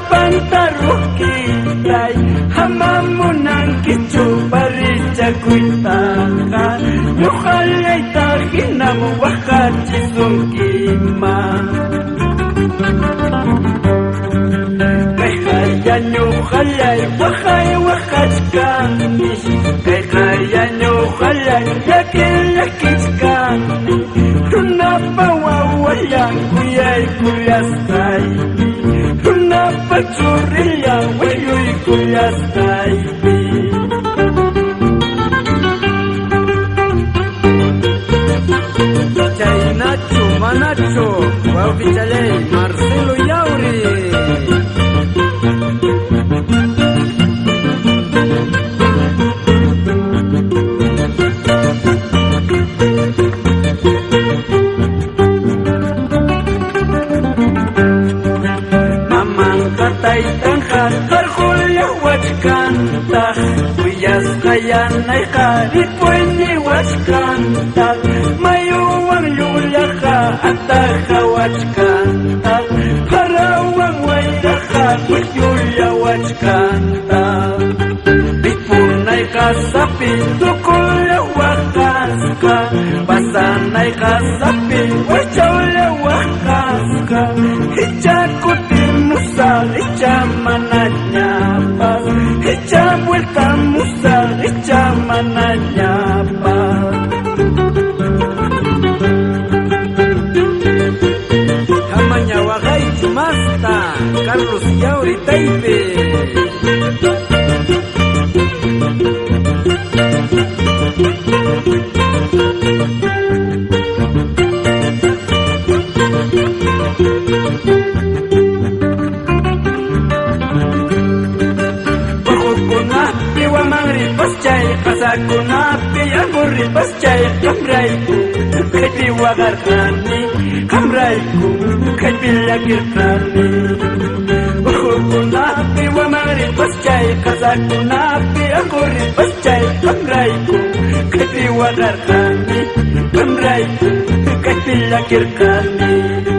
pantarukitay hamamunan kichu parichakuitaka ñuqallayta hinamu waqachisunkiman kayqaya ñuqallay waqay waqachkanish kayqaya ñuqallay llakillakishkani runapa wawayan kuyaykuyasqaypi runapa churrillan wayuykuyasqaypi chaynachu manachu wawqichalay Marcelo Yauri Wachkantaq uyasqayanay qharipuñi wachkantaq mayuwan llullaqa ataqa wachkantaq parawan wayraqa wiyulla wachkantaq ripunay qasapi tukulla waqasqa pasanay qasapi wachawlla waqasqa hichakutimusa hichamanallapa Echa vuelta musa, echa manallapa Hamaña waqay chumasta Carlos Yauri Taype Paschay qasakunapi amurri paschay qamrayku kaypi waqarqani qamrayku kaypi llakirqani uhukunapi wamanri paschay qasakunapi amurri paschay qamrayku kaypi waqarqani qamrayku kaypi llakirqani